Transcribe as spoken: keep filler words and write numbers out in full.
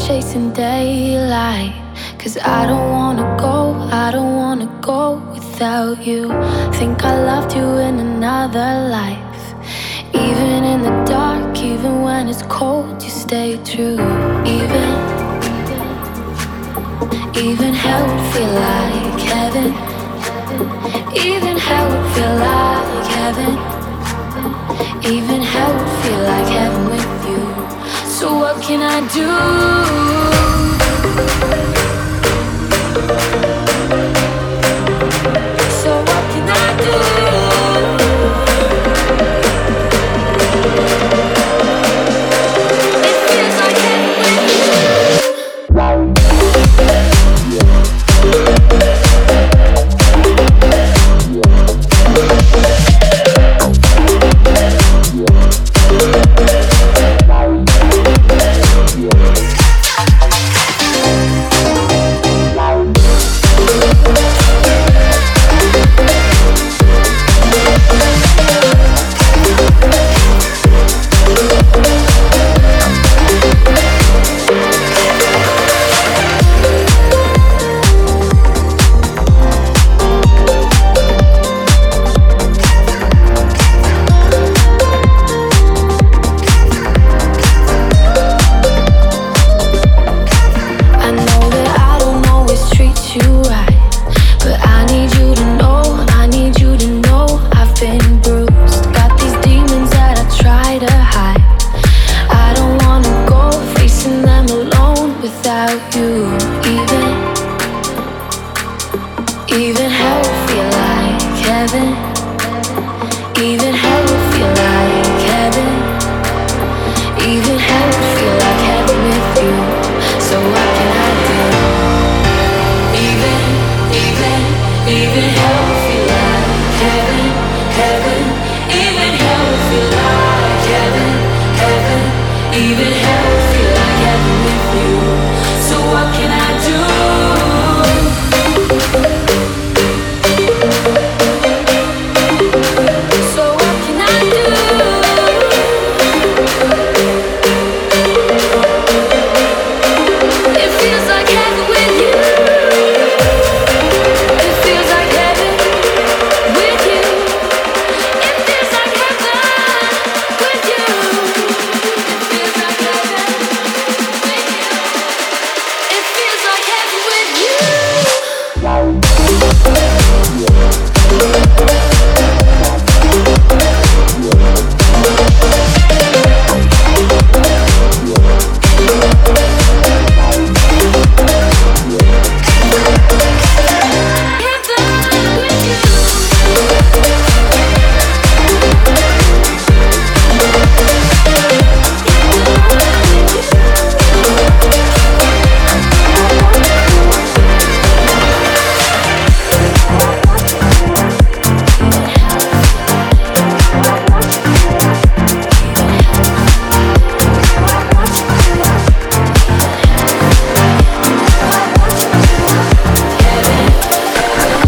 chasing daylight. Cause I don't wanna go, I don't wanna go without you. Think I loved you in another life. Even in the dark, even when it's cold, you stay true. Even, even hell would feel like heaven. Even hell would feel like heaven. Even hell would feel like heaven with you. So what can I do? So what can I do? It feels like heaven with you. Even hell would feel like heaven. Even hell